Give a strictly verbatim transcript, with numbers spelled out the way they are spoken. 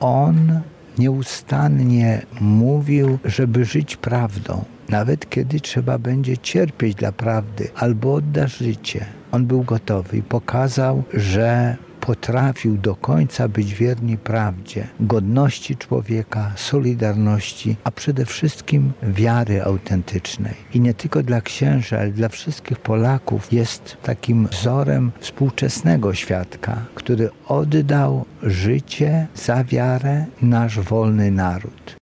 on nieustannie mówił, żeby żyć prawdą. Nawet kiedy trzeba będzie cierpieć dla prawdy albo oddać życie. On był gotowy i pokazał, że potrafił do końca być wierny prawdzie, godności człowieka, solidarności, a przede wszystkim wiary autentycznej. I nie tylko dla księży, ale dla wszystkich Polaków jest takim wzorem współczesnego świadka, który oddał życie za wiarę nasz wolny naród.